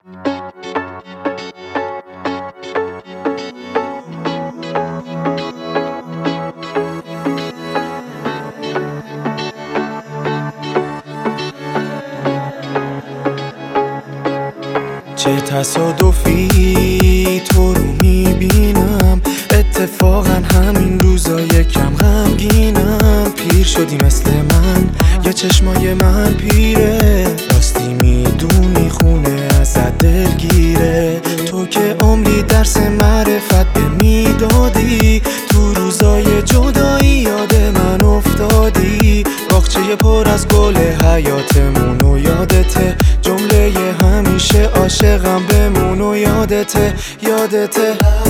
چه تصادفی تو رو میبینم، اتفاقا همین روزای کم غمگینم. پیر شدی مثل من یا چشمای من پیره؟ راستی میدونی خونه ازت دلگیره. تو که عمری درس معرفت به میدادی، تو روزای جدایی یاد من افتادی. باغچه پر از گل حیاتمون و یادته، جمله همیشه عاشقم بمون و یادته. یادته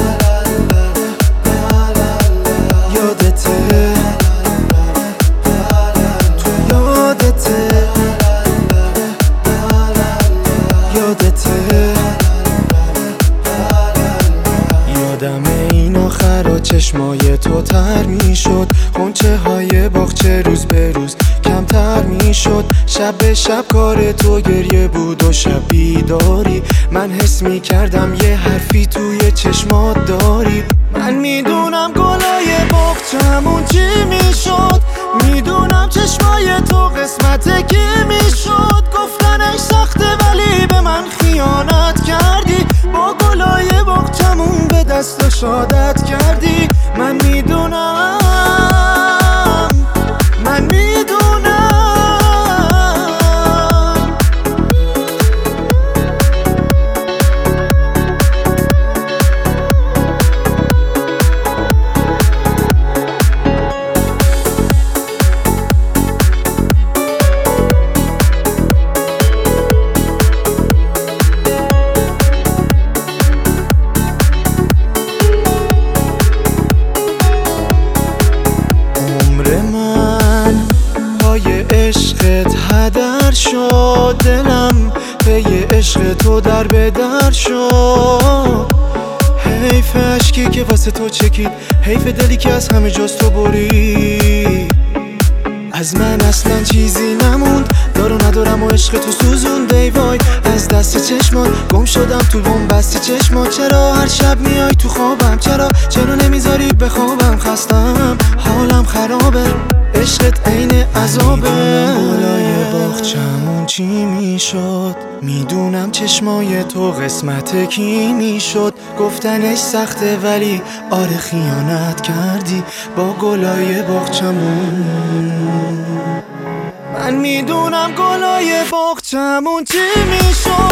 یادته تو یادته یادته. یادم این آخرا چشمای تو تر میشد، غنچه های باغچه روز به روز کمتر میشد. شب به شب کار تو گریه بود و شب بیداری. من حس میکردم یه حرفی توی چشمات داری. من میدونم گلای باغچه‌مون چی میشد، میدونم چشمای تو قسمت کی میشد. گفتنش سخته ولی به من خیانت کردی، با گلای باغچه‌مون به دست شادت کردی. من میدونم من میدونم. عشقت هدر شد، دلم پی عشق تو در به در شد. حیف عشقی که واسه تو چکید، حیف دلی که از همه جاست تو برید. از من اصلا چیزی نموند، دارو ندارم و عشق تو سوزون. دی وای از دست چشمات گم شدم تو بن‌بست چشمات. چرا هر شب میای تو خوابم؟ چرا نمیذاری بخوابم؟ خستم حالم خرابه، عشقت عین عذابه. گلای باغچه‌مون چی میشد، میدونم چشمای تو قسمت کی میشد. گفتنش سخته ولی آره خیانت کردی با گلای باغچه‌مون. من میدونم گلای باغچه‌مون چی میشد.